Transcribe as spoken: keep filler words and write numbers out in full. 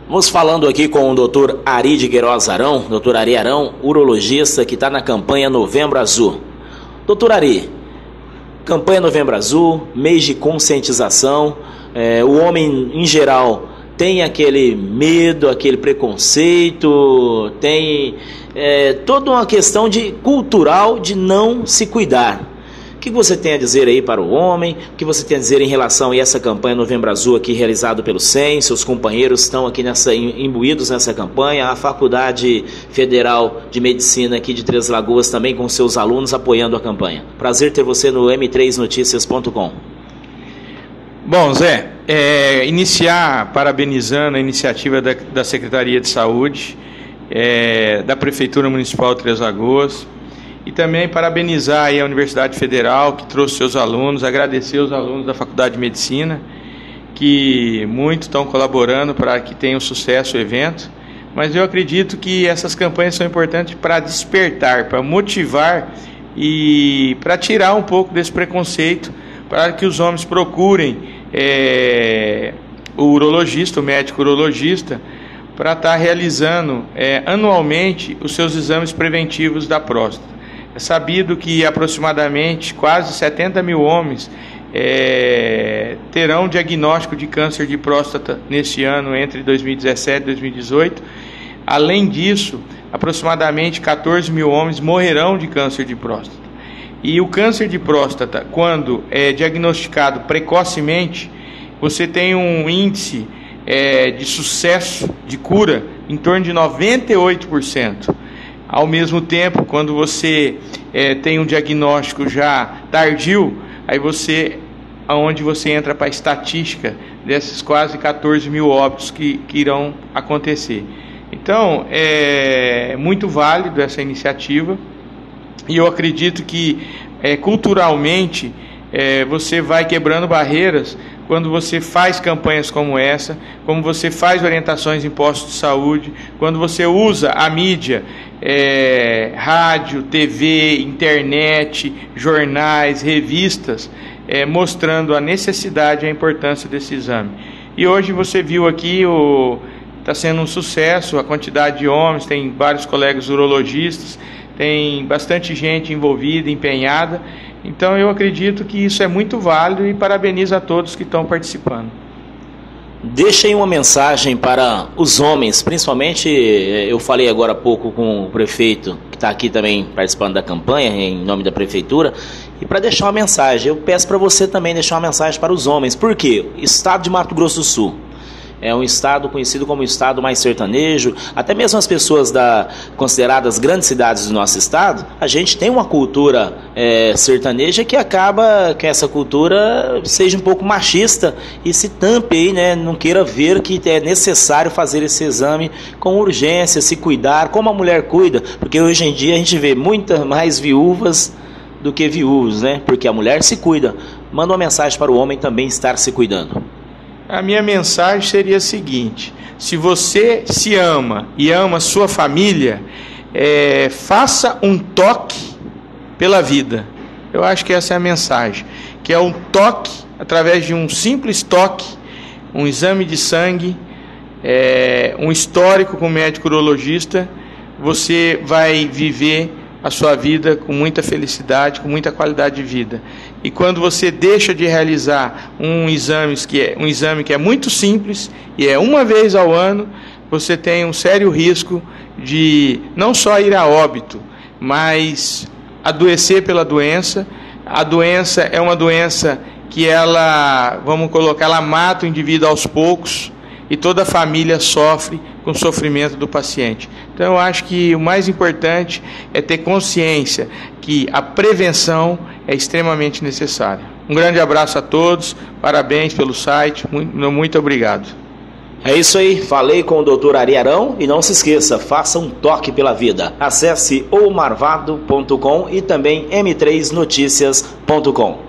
Vamos falando aqui com o doutor Ari de Queiroz Arão, doutor Ari Arão, urologista que está na campanha Novembro Azul. doutor Ari, campanha Novembro Azul, mês de conscientização, é, o homem em geral tem aquele medo, aquele preconceito, tem é, toda uma questão de cultural de não se cuidar. O que você tem a dizer aí para o homem? O que você tem a dizer em relação a essa campanha Novembro Azul aqui realizado pelo S E M? Seus companheiros estão aqui nessa, imbuídos nessa campanha. A Faculdade Federal de Medicina aqui de Três Lagoas também com seus alunos apoiando a campanha. Prazer ter você no M três noticias ponto com. Bom, Zé, é, iniciar parabenizando a iniciativa da, da Secretaria de Saúde, é, da Prefeitura Municipal de Três Lagoas, e também parabenizar aí a Universidade Federal, que trouxe seus alunos, agradecer os alunos da Faculdade de Medicina, que muito estão colaborando para que tenha um sucesso o evento. Mas eu acredito que essas campanhas são importantes para despertar, para motivar e para tirar um pouco desse preconceito, para que os homens procurem é, o urologista, o médico urologista, para estar realizando é, anualmente os seus exames preventivos da próstata. É sabido que aproximadamente quase setenta mil homens é, terão diagnóstico de câncer de próstata neste ano, entre dois mil e dezessete e dois mil e dezoito. Além disso, aproximadamente quatorze mil homens morrerão de câncer de próstata. E o câncer de próstata, quando é diagnosticado precocemente, você tem um índice é, de sucesso de cura em torno de noventa e oito por cento. Ao mesmo tempo, quando você é, tem um diagnóstico já tardio, aí você, aonde você entra para a estatística desses quase quatorze mil óbitos que, que irão acontecer. Então, é muito válido essa iniciativa, e eu acredito que é, culturalmente é, você vai quebrando barreiras quando você faz campanhas como essa, como você faz orientações em postos de saúde, quando você usa a mídia, é, rádio, T V, internet, jornais, revistas, é, mostrando a necessidade e a importância desse exame. E hoje você viu aqui, está sendo um sucesso, a quantidade de homens, tem vários colegas urologistas, tem bastante gente envolvida, empenhada. Então eu acredito que isso é muito válido e parabenizo a todos que estão participando. Deixa aí uma mensagem para os homens, principalmente, eu falei agora há pouco com o prefeito, que está aqui também participando da campanha, em nome da prefeitura, e para deixar uma mensagem, eu peço para você também deixar uma mensagem para os homens. Por quê? Estado de Mato Grosso do Sul é um estado conhecido como o estado mais sertanejo, até mesmo as pessoas da, consideradas grandes cidades do nosso estado, a gente tem uma cultura é, sertaneja que acaba que essa cultura seja um pouco machista e se tampe aí, né, não queira ver que é necessário fazer esse exame com urgência, se cuidar, como a mulher cuida, porque hoje em dia a gente vê muitas mais viúvas do que viúvos, né, porque a mulher se cuida. Manda uma mensagem para o homem também estar se cuidando. A minha mensagem seria a seguinte: se você se ama e ama sua família, é, faça um toque pela vida. Eu acho que essa é a mensagem, que é um toque, através de um simples toque, um exame de sangue, é, um histórico com o médico urologista, você vai viver a sua vida com muita felicidade, com muita qualidade de vida. E quando você deixa de realizar um exame que é, um exame que é muito simples, e é uma vez ao ano, você tem um sério risco de não só ir a óbito, mas adoecer pela doença. A doença é uma doença que ela, vamos colocar, ela mata o indivíduo aos poucos, e toda a família sofre com o sofrimento do paciente. Então eu acho que o mais importante é ter consciência que a prevenção é extremamente necessária. Um grande abraço a todos, parabéns pelo site, muito, muito obrigado. É isso aí, falei com o doutor Ari Arão e não se esqueça, faça um toque pela vida. Acesse o marvado ponto com e também m três noticias ponto com.